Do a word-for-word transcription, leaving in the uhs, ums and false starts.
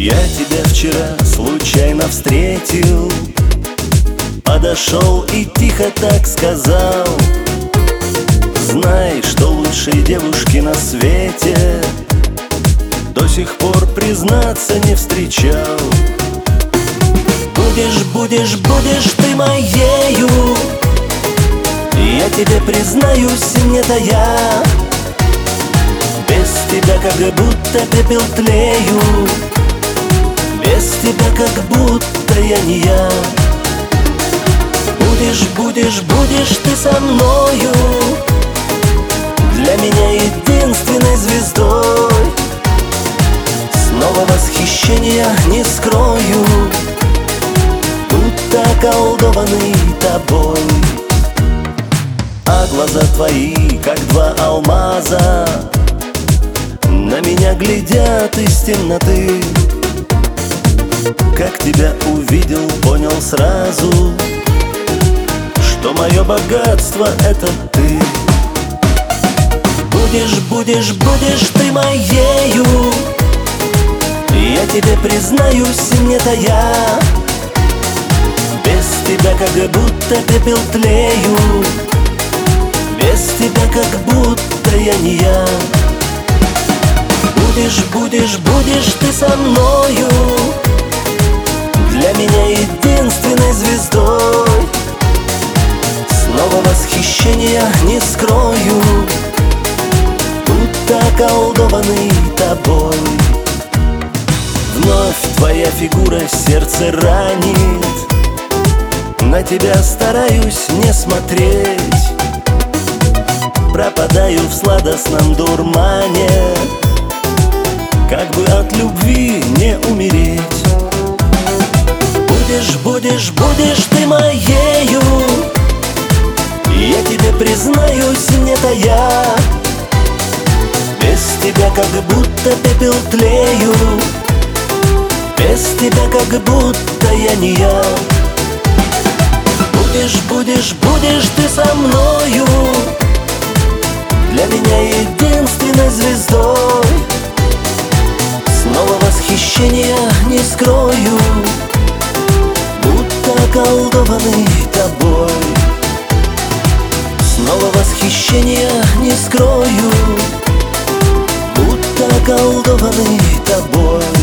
Я тебя вчера случайно встретил, подошел и тихо так сказал: знай, что лучшей девушки на свете до сих пор, признаться, не встречал. Будешь, будешь, будешь ты моею, я тебе признаюсь, не тая. Без тебя как будто пепел тлею, без тебя как будто я не я. Будешь, будешь, будешь ты со мною, для меня единственной звездой. Снова восхищения не скрою, будто околдованный тобой. А глаза твои, как два алмаза, на меня глядят из темноты. Как тебя увидел, понял сразу, что мое богатство — это ты. Будешь, будешь, будешь ты моею, я тебе признаюсь, не тая. Без тебя как будто пепел тлею, без тебя как будто я не я. Будешь, будешь, будешь ты со мною, для меня единственной звездой. Снова восхищения не скрою, будто околдованный тобой. Вновь твоя фигура сердце ранит, на тебя стараюсь не смотреть. Пропадаю в сладостном дурмане, как бы от любви не умереть. Будешь, будешь, будешь ты моею, я тебе признаюсь, не тая. Без тебя как будто пепел тлею, без тебя как будто я не я. Будешь, будешь, будешь ты со мною, для меня единственной звездой. Снова восхищения не скрою, будто околдованный тобой. Снова восхищения не скрою, будто околдованный тобой.